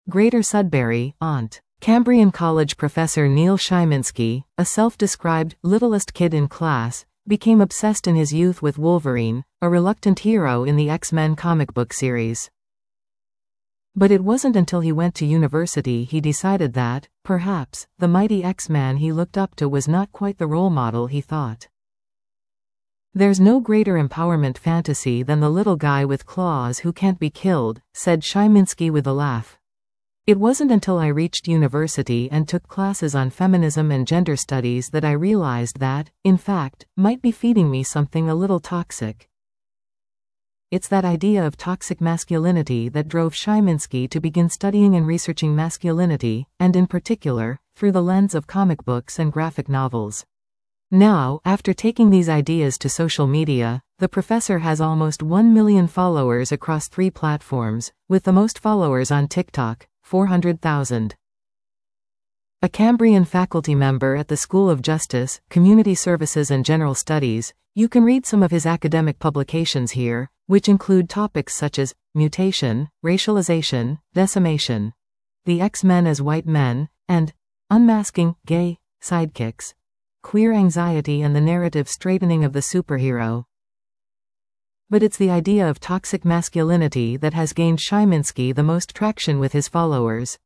Greater Sudbury, Ont. Cambrian College professor Neil Szymanski, a self-described littlest kid in class, became obsessed in his youth with Wolverine, a reluctant hero in the X-Men comic book series. But it wasn't until he went to university he decided that, perhaps, the mighty X-Man he looked up to was not quite the role model he thought. "There's no greater empowerment fantasy than the little guy with claws who can't be killed," said Szymanski with a laugh. "It wasn't until I reached university and took classes on feminism and gender studies that I realized that, in fact, might be feeding me something a little toxic." It's that idea of toxic masculinity that drove Szymanski to begin studying and researching masculinity, and in particular, through the lens of comic books and graphic novels. Now, after taking these ideas to social media, the professor has almost 1 million followers across 3 platforms, with the most followers on TikTok, 400,000. A Cambrian faculty member at the School of Justice, Community Services and General Studies, you can read some of his academic publications here, which include topics such as mutation, racialization, decimation, the X-Men as white men, and unmasking gay sidekicks, queer anxiety and the narrative straightening of the superhero. But it's the idea of toxic masculinity that has gained Szymanski the most traction with his followers.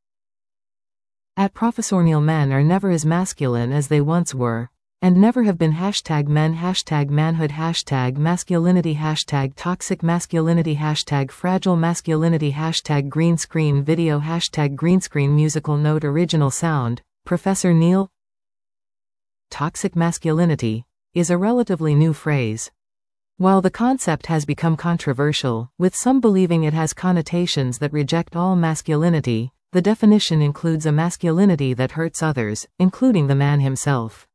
At Professor Neil, men are never as masculine as they once were, and never have been #men, #manhood, #masculinity, #toxic masculinity, #fragile masculinity, #green screen video, #green screen musical note original sound. Professor Neil. Toxic masculinity is a relatively new phrase. While the concept has become controversial, with some believing it has connotations that reject all masculinity, the definition includes a masculinity that hurts others, including the man himself.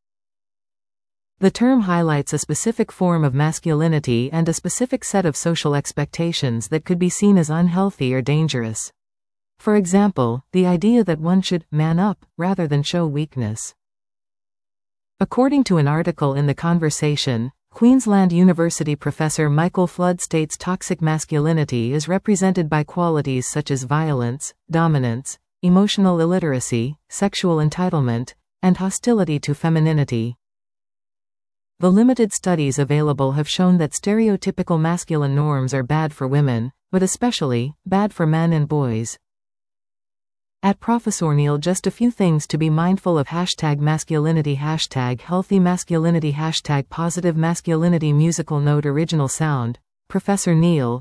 The term highlights a specific form of masculinity and a specific set of social expectations that could be seen as unhealthy or dangerous. For example, the idea that one should man up rather than show weakness. According to an article in The Conversation, Queensland University professor Michael Flood states toxic masculinity is represented by qualities such as violence, dominance, emotional illiteracy, sexual entitlement, and hostility to femininity. The limited studies available have shown that stereotypical masculine norms are bad for women, but especially bad for men and boys. At Professor Neil, just a few things to be mindful of: #masculinity, #healthy masculinity, #positive masculinity musical note original sound. Professor Neil.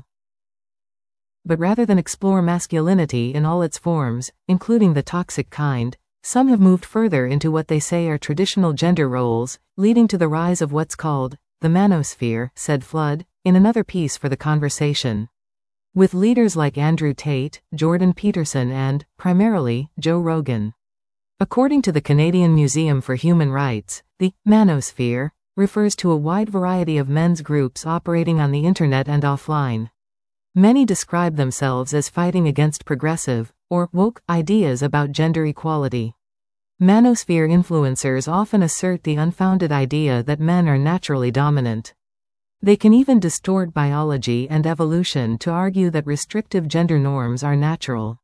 But rather than explore masculinity in all its forms, including the toxic kind, some have moved further into what they say are traditional gender roles, leading to the rise of what's called the manosphere, said Flood, in another piece for The Conversation. With leaders like Andrew Tate, Jordan Peterson and, primarily, Joe Rogan. According to the Canadian Museum for Human Rights, the manosphere refers to a wide variety of men's groups operating on the internet and offline. Many describe themselves as fighting against progressive, or woke, ideas about gender equality. Manosphere influencers often assert the unfounded idea that men are naturally dominant. They can even distort biology and evolution to argue that restrictive gender norms are natural.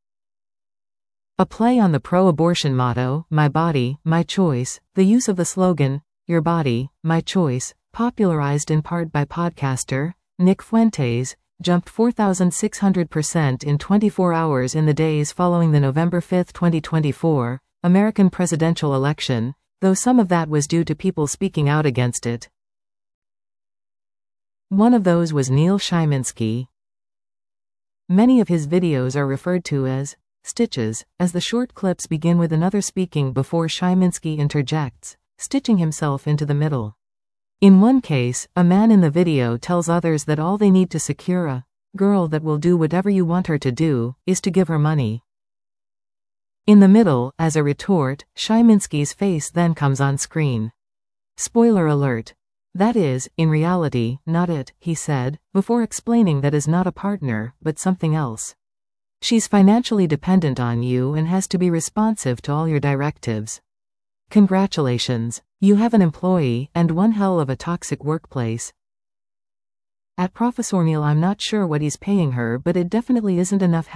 A play on the pro-abortion motto, "My body, my choice," the use of the slogan, "Your body, my choice," popularized in part by podcaster Nick Fuentes, jumped 4,600% in 24 hours in the days following the November 5, 2024, American presidential election, though some of that was due to people speaking out against it. One of those was Neil Szymanski. Many of his videos are referred to as stitches, as the short clips begin with another speaking before Szymanski interjects, stitching himself into the middle. In one case, a man in the video tells others that all they need to secure a girl that will do whatever you want her to do is to give her money. In the middle, as a retort, Szymanski's face then comes on screen. Spoiler alert. That is, in reality, not it, he said, before explaining that is not a partner, but something else. She's financially dependent on you and has to be responsive to all your directives. Congratulations. You have an employee, and one hell of a toxic workplace. At Professor Neil, I'm not sure what he's paying her, but it definitely isn't enough.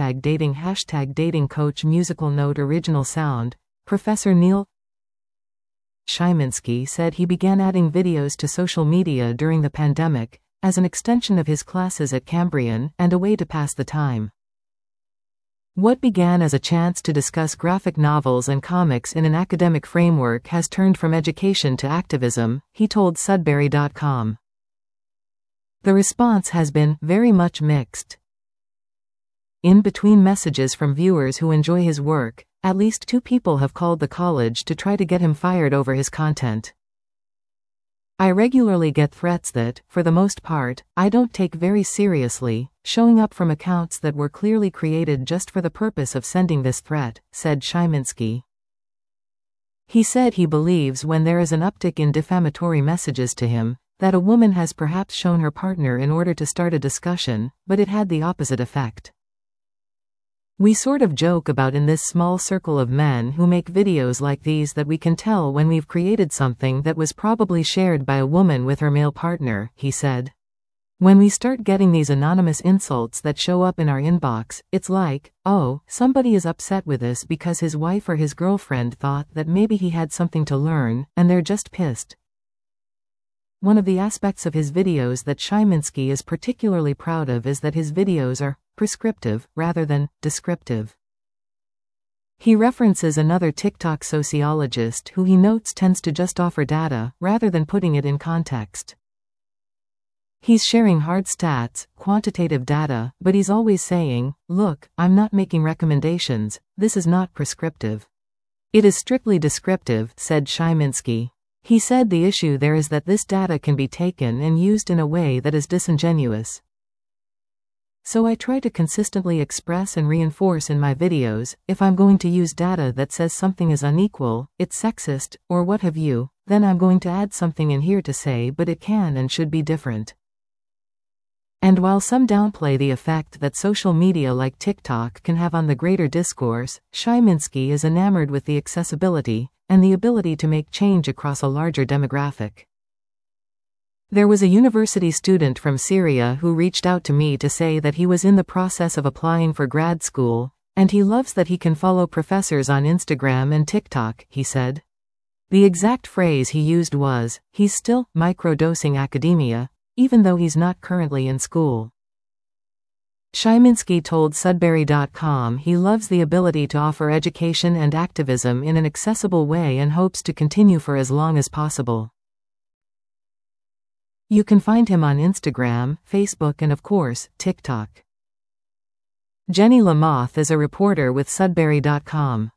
#dating coach musical note original sound. Professor Neil Szymanski said he began adding videos to social media during the pandemic, as an extension of his classes at Cambrian, and a way to pass the time. What began as a chance to discuss graphic novels and comics in an academic framework has turned from education to activism, he told Sudbury.com. The response has been very much mixed. In between messages from viewers who enjoy his work, at least 2 people have called the college to try to get him fired over his content. I regularly get threats that, for the most part, I don't take very seriously, showing up from accounts that were clearly created just for the purpose of sending this threat, said Szymanski. He said he believes when there is an uptick in defamatory messages to him, that a woman has perhaps shown her partner in order to start a discussion, but it had the opposite effect. We sort of joke about in this small circle of men who make videos like these that we can tell when we've created something that was probably shared by a woman with her male partner, he said. When we start getting these anonymous insults that show up in our inbox, it's like, oh, somebody is upset with us because his wife or his girlfriend thought that maybe he had something to learn, and they're just pissed. One of the aspects of his videos that Szymanski is particularly proud of is that his videos are prescriptive, rather than descriptive. He references another TikTok sociologist who he notes tends to just offer data, rather than putting it in context. He's sharing hard stats, quantitative data, but he's always saying, look, I'm not making recommendations, this is not prescriptive. It is strictly descriptive, said Szymanski. He said the issue there is that this data can be taken and used in a way that is disingenuous. So I try to consistently express and reinforce in my videos, if I'm going to use data that says something is unequal, it's sexist, or what have you, then I'm going to add something in here to say but it can and should be different. And while some downplay the effect that social media like TikTok can have on the greater discourse, Szymanski is enamored with the accessibility, and the ability to make change across a larger demographic. There was a university student from Syria who reached out to me to say that he was in the process of applying for grad school, and he loves that he can follow professors on Instagram and TikTok, he said. The exact phrase he used was, he's still microdosing academia, even though he's not currently in school. Szymanski told Sudbury.com he loves the ability to offer education and activism in an accessible way and hopes to continue for as long as possible. You can find him on Instagram, Facebook and of course, TikTok. Jenny Lamoth is a reporter with Sudbury.com.